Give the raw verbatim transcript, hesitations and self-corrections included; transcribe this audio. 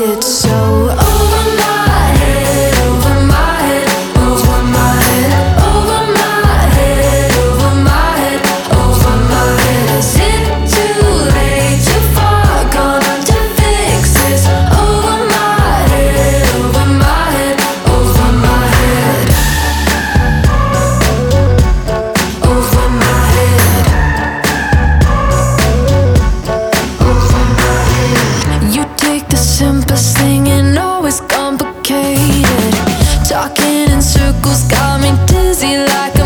It's so over my head, over my head, over my head, over my head, over my head, over my head. Is it too late, too far gone to fix this? Over my head, over my head, over my head, over my head, over my head. You take the simplest thing and know it's complicated. Talking in circles got me dizzy like